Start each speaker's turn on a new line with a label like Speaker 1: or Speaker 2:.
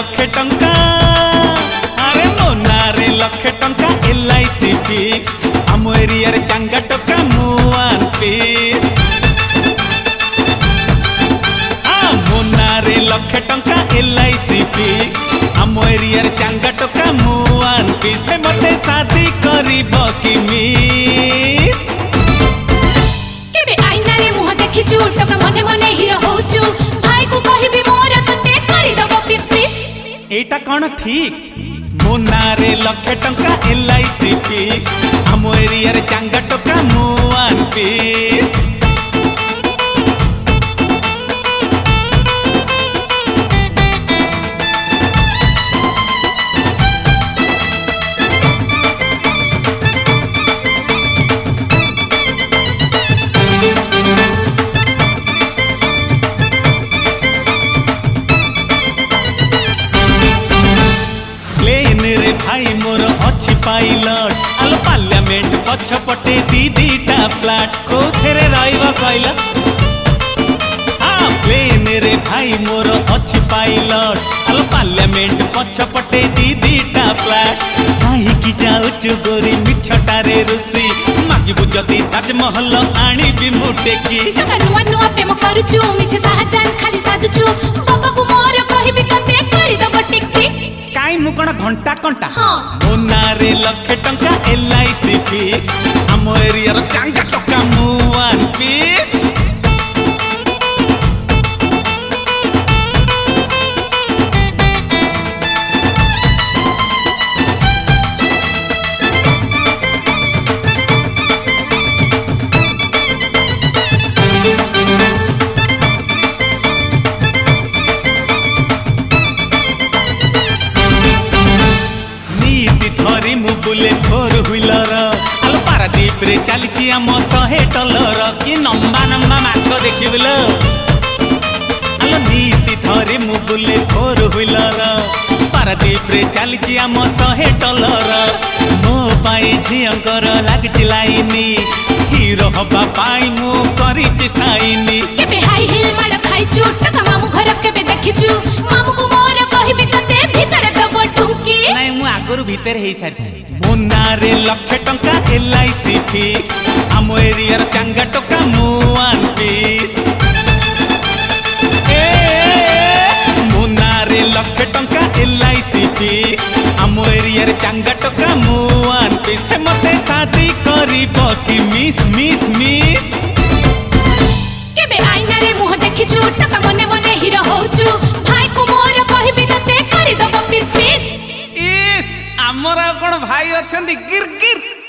Speaker 1: लक्षे टंका अरे मोनारे लक्षे टंका LIC फिक्स आम एरिया रे चांगा टका मुआन पीस मोनारे लक्षे टंका LIC फिक्स आम एरिया रे चांगा टका मुआन पीस मते शादी करिबो कि मिस
Speaker 2: केबे आईना रे मुह देखिछु टका मने मने हिरो होचु भाई को कहिबी मोर तते करि दबो पीस पीस
Speaker 1: एटा कोन ठीक मोनारे लक्षे टंका LIC फिक्स आम एरिया रे चांगा टका मुआन पीस भाई मोर अच्छी पाइलट आलो पार्लियामेंट पछपटे दीटा फ्लैट कोथेरे रहइबा कहला प्लेन रे भाई मोर अच्छी पाइलट आलो पार्लियामेंट पछपटे दीटा फ्लैट भाई की जाउचु गोरी मिछटारे रुसी मागिबु जदी ताजमहल आनिबी मुटे की
Speaker 2: टका नुआ नुआ प्रेम करूचु मिछ साहजान खाली साजुचु बाबा को मोर कहिबी तते करि दबो टिक टिक
Speaker 1: काई मु कोन घंटा कंटा
Speaker 2: हाँ
Speaker 1: मोनारे लक्षे टंका LIC फिक्स आम एरिया रो चांगा टका मुआन पीस बुले फोर व्हीलर आलो पारादीप रे चलीची आम 100 डॉलर कि नंबा नंबा माछ देखिबल आलो नीति थरे मु बुले फोर व्हीलर पारादीप रे चलीची आम 100 डॉलर मो पाए झियंकर लागछि लाइनी हीरो हबा पाई मु करिछि साइनी
Speaker 2: केबे हाई हिल माड खाइछु टका मामू घर केबे देखिछु मामू को मोर कहिबी तते भीतर दबो ठुकी
Speaker 1: नै मु आगरु भीतर हेई सारछि मोनारे लक्षे टंका LIC फिक्स आम एरिया रो चांगा टका मुआन पीस मोनारे लक्षे टंका LIC फिक्स आम एरिया रे चांगा टका मुआन पीस मते शादी करिबो कि मिस मिस मिस
Speaker 2: केबे आईना रे मुह देखिछु टका मने मने हिरो होचु भाई को मोर कहिबी तते करि दबो पीस पीस
Speaker 1: इस हमरा कोन भाई अछंदी गिर गिर